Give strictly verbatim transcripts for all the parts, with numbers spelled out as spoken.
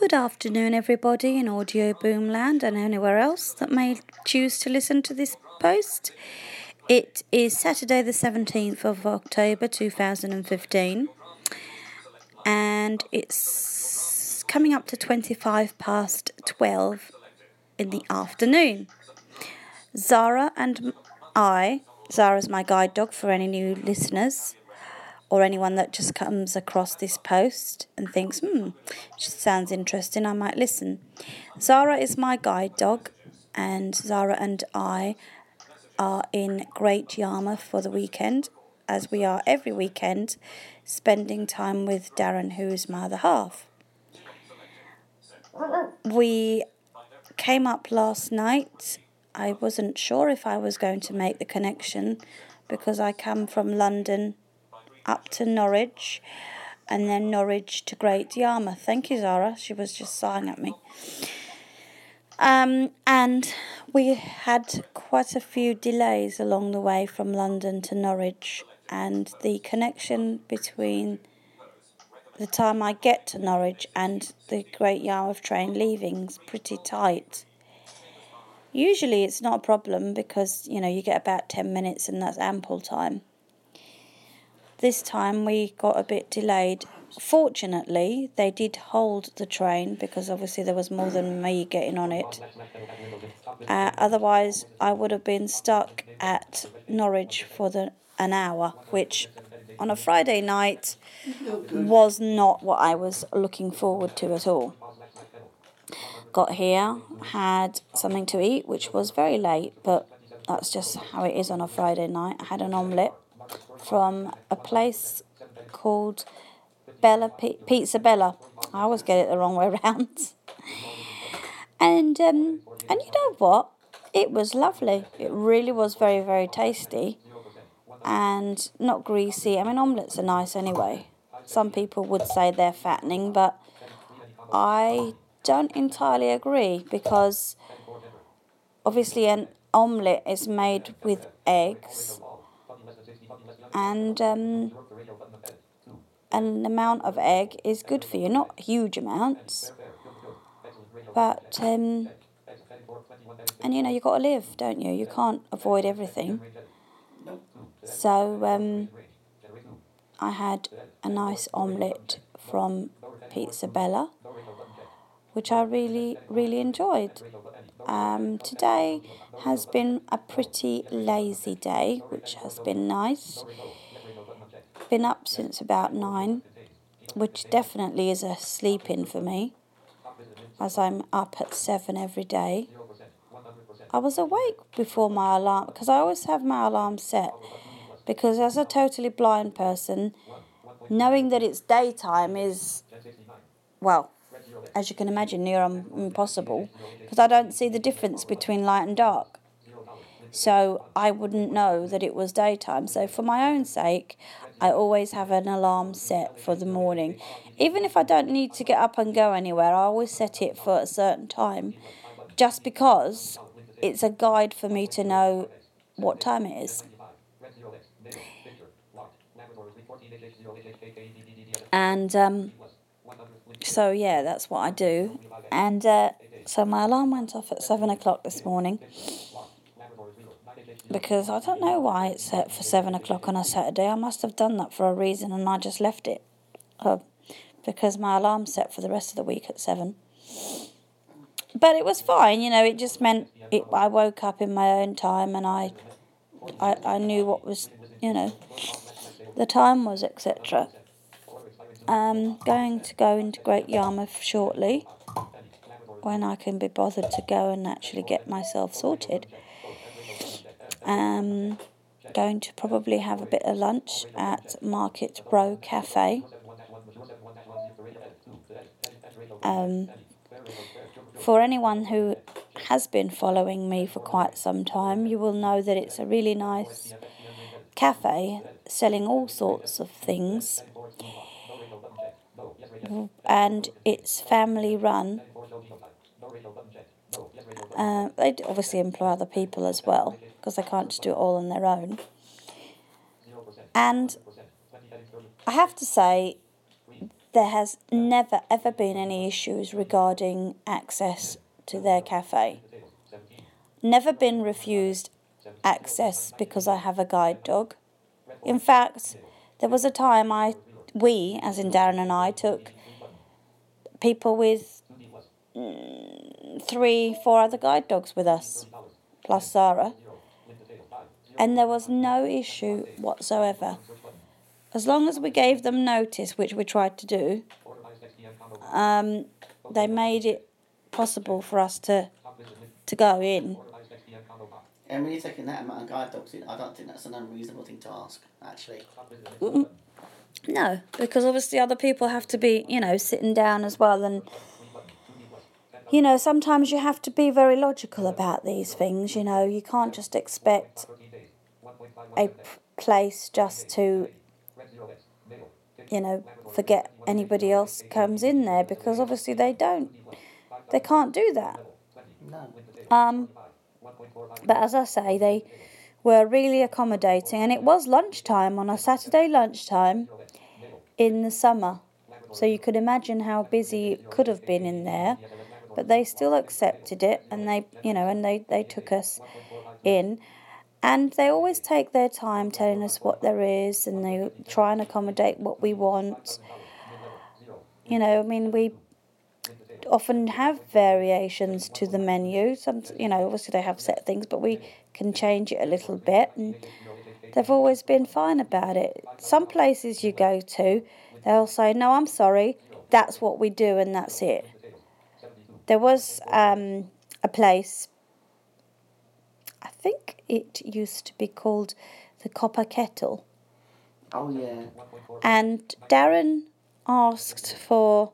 Good afternoon, everybody in Audio Boomland and anywhere else that may choose to listen to this post. It is Saturday the seventeenth of October two thousand fifteen and it's coming up to twenty-five past twelve in the afternoon. Zara and I, Zara's my guide dog for any new listeners, or anyone that just comes across this post and thinks, hmm, just sounds interesting, I might listen. Zara is my guide dog, and Zara and I are in Great Yarmouth for the weekend, as we are every weekend, spending time with Darren, who is my other half. We came up last night. I wasn't sure if I was going to make the connection because I come from London up to Norwich, and then Norwich to Great Yarmouth. Thank you, Zara. She was just sighing at me. Um, and we had quite a few delays along the way from London to Norwich, and the connection between the time I get to Norwich and the Great Yarmouth train leaving is pretty tight. Usually it's not a problem because, you know, you get about ten minutes and that's ample time. This time we got a bit delayed. Fortunately, they did hold the train because obviously there was more than me getting on it. Uh, otherwise, I would have been stuck at Norwich for the, an hour, which on a Friday night was not what I was looking forward to at all. Got here, had something to eat, which was very late, but that's just how it is on a Friday night. I had an omelette from a place called Bella P- Pizza Bella. I always get it the wrong way around. and um, and you know what? It was lovely. It really was very, very tasty and not greasy. I mean, omelettes are nice anyway. Some people would say they're fattening, but I don't entirely agree because obviously an omelette is made with eggs, and um, an amount of egg is good for you. Not huge amounts, but um, and you know, you got to live, don't you? You can't avoid everything. So um, I had a nice omelette from Pizza Bella, which I really, really enjoyed. Um, today has been a pretty lazy day, which has been nice. Been up since about nine, which definitely is a sleep-in for me, as I'm up at seven every day. I was awake before my alarm, because I always have my alarm set, because as a totally blind person, knowing that it's daytime is, well, as you can imagine, near impossible, because I don't see the difference between light and dark. So I wouldn't know that it was daytime. So for my own sake, I always have an alarm set for the morning. Even if I don't need to get up and go anywhere, I always set it for a certain time, just because it's a guide for me to know what time it is. And um, so, yeah, that's what I do. And uh, so my alarm went off at seven o'clock this morning, because I don't know why it's set for seven o'clock on a Saturday. I must have done that for a reason, and I just left it. Uh, because my alarm's set for the rest of the week at seven. But it was fine, you know, it just meant it, I woke up in my own time, and I, I, I knew what was, you know, the time was, et cetera. Um, going to go into Great Yarmouth shortly, when I can be bothered to go and actually get myself sorted. Um, going to probably have a bit of lunch at Market Row Cafe. Um, for anyone who has been following me for quite some time, you will know that it's a really nice cafe selling all sorts of things, and it's family run. Uh, they obviously employ other people as well, because they can't just do it all on their own. And I have to say, there has never ever been any issues regarding access to their cafe. Never been refused access because I have a guide dog. In fact, there was a time I, we, as in Darren and I, took people with mm, three, four other guide dogs with us, plus Sarah, and there was no issue whatsoever. As long as we gave them notice, which we tried to do, um, they made it possible for us to to go in. And when you're taking that amount of guide dogs in, I don't think that's an unreasonable thing to ask, actually. No, because obviously other people have to be, you know, sitting down as well. And, you know, sometimes you have to be very logical about these things, you know. You can't just expect a p- place just to, you know, forget anybody else comes in there, because obviously they don't. They can't do that. No. Um, but as I say, they were really accommodating, and it was lunchtime on a Saturday lunchtime in the summer. So you could imagine how busy it could have been in there, but they still accepted it, and they, you know, and they, they took us in. And they always take their time telling us what there is, and they try and accommodate what we want. You know, I mean, we often have variations to the menu. Some, you know, obviously they have set things, but we can change it a little bit, and they've always been fine about it. Some places you go to, they'll say, "No, I'm sorry, that's what we do, and that's it." There was um, a place, I think it used to be called the Copper Kettle. Oh, yeah. And Darren asked for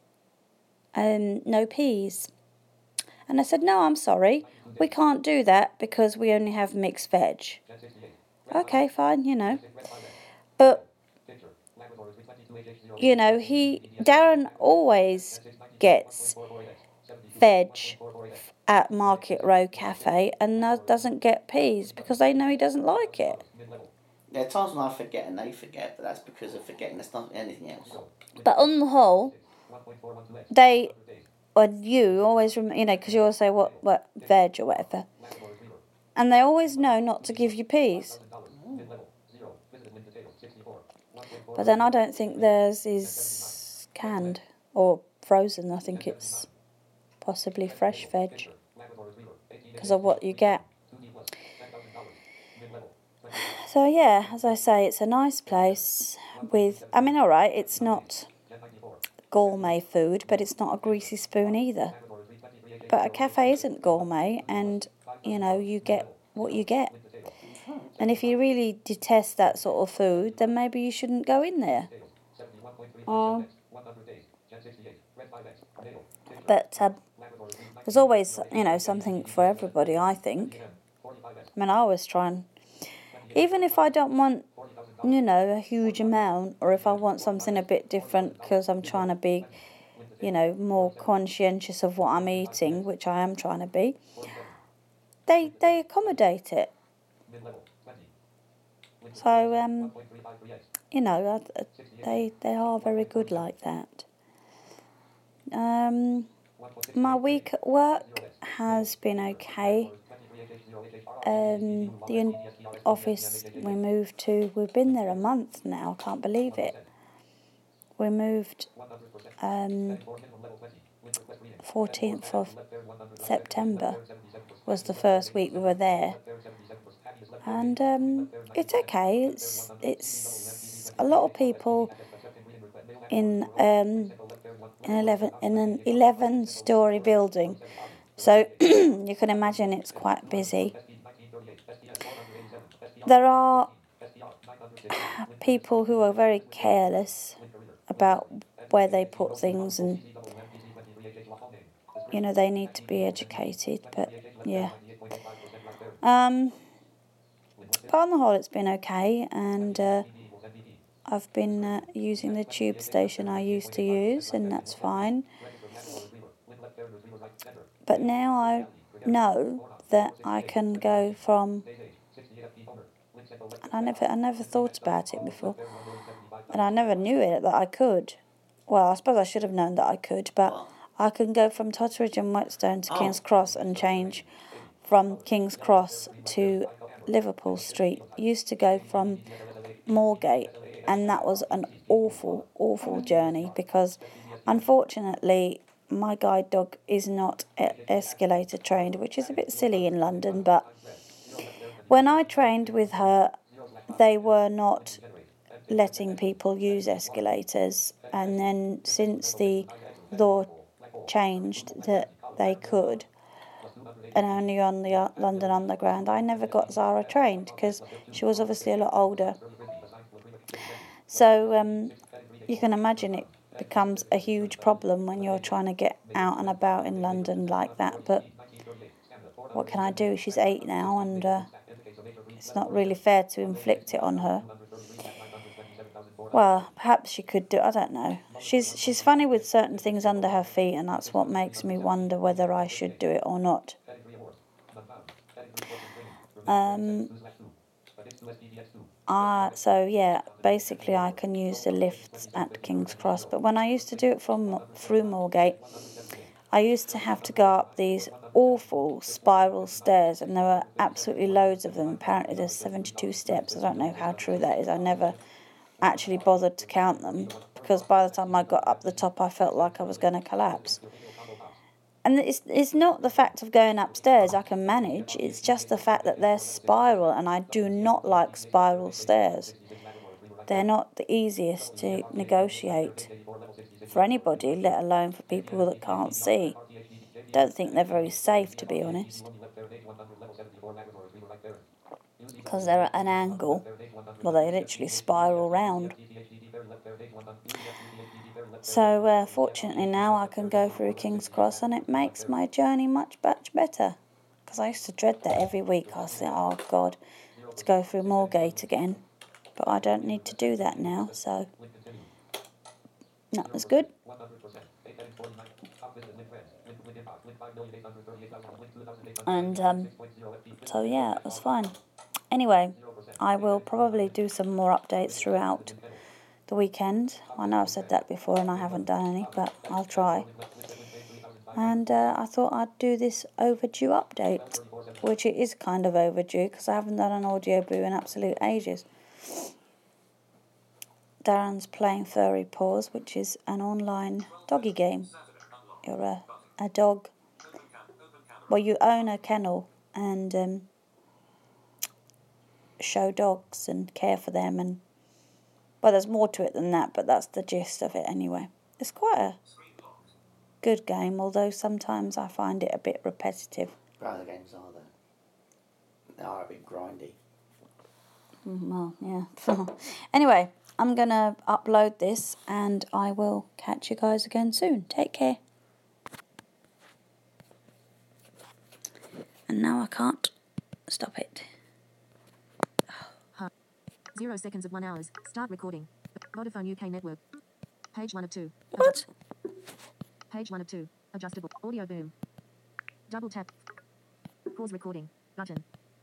um, no peas. And I said, "No, I'm sorry, we can't do that because we only have mixed veg." Okay, fine, you know. But, you know, he, Darren always gets veg at Market Row Cafe and doesn't get peas because they know he doesn't like it. There are times when I forget and they forget, but that's because of forgetting. That's not anything else. But on the whole, they, or you always, rem- you know, because you always say what, what, veg or whatever. And they always know not to give you peas. But then I don't think theirs is canned or frozen. I think it's possibly fresh veg because of what you get. So yeah, as I say, it's a nice place with, I mean, all right, it's not gourmet food, but it's not a greasy spoon either. But a cafe isn't gourmet, and, you know, you get what you get. And if you really detest that sort of food, then maybe you shouldn't go in there. Um, but um, there's always, you know, something for everybody, I think. I mean, I always try and, even if I don't want, you know, a huge amount, or if I want something a bit different because I'm trying to be, you know, more conscientious of what I'm eating, which I am trying to be, they they accommodate it. So, um, you know, they they are very good like that. Um, my week at work has been okay. Um, the office we moved to, we've been there a month now, I can't believe it. We moved um, fourteenth of September was the first week we were there. And um, it's okay. It's it's a lot of people in um in eleven in an eleven story building, so you can imagine it's quite busy. There are people who are very careless about where they put things, and you know they need to be educated. But yeah. Um. But on the whole, it's been okay, and uh, I've been uh, using the tube station I used to use, and that's fine. But now I know that I can go from, and I never, I never thought about it before, and I never knew it that I could. Well, I suppose I should have known that I could, but What? I can go from Totteridge and Whetstone to Oh. King's Cross and change from King's Cross to Liverpool Street. Used to go from Moorgate, and that was an awful, awful journey because, unfortunately, my guide dog is not e- escalator trained, which is a bit silly in London, but when I trained with her, they were not letting people use escalators, and then since the law changed that they could, and only on the uh, London Underground, I never got Zara trained because she was obviously a lot older. So um, you can imagine it becomes a huge problem when you're trying to get out and about in London like that. But what can I do? She's eight now, and uh, it's not really fair to inflict it on her. Well, perhaps she could do. I don't know. She's she's funny with certain things under her feet, and that's what makes me wonder whether I should do it or not. Um. Uh, so yeah, basically I can use the lifts at King's Cross, but when I used to do it from through Moorgate, I used to have to go up these awful spiral stairs, and there were absolutely loads of them. Apparently there's seventy-two steps. I don't know how true that is. I never actually bothered to count them because by the time I got up the top I felt like I was going to collapse. And it's it's not the fact of going upstairs, I can manage, it's just the fact that they're spiral, and I do not like spiral stairs. They're not the easiest to negotiate for anybody, let alone for people that can't see. Don't think they're very safe, to be honest, because they're at an angle. Well, they literally spiral round. So uh, fortunately now I can go through King's Cross, and it makes my journey much, much better. Because I used to dread that every week. I was like, oh God, to go through Moorgate again. But I don't need to do that now, so that was good. And um, so yeah, it was fine. Anyway, I will probably do some more updates throughout the weekend. I know I've said that before and I haven't done any, but I'll try. And uh, I thought I'd do this overdue update, which it is kind of overdue because I haven't done an audio boo in absolute ages. Darren's playing Furry Paws, which is an online doggy game. You're a, a dog. Well, you own a kennel and um, show dogs and care for them. And well, there's more to it than that, but that's the gist of it anyway. It's quite a good game, although sometimes I find it a bit repetitive. Browser games are though. They are a bit grindy. Mm, well, yeah. Anyway, I'm going to upload this and I will catch you guys again soon. Take care. And now I can't stop it. Huh. Zero seconds of one hours. Start recording. Vodafone U K network. Page one of two. What? Page one of two. Adjustable. Audio boom. Double tap. Pause recording. Button.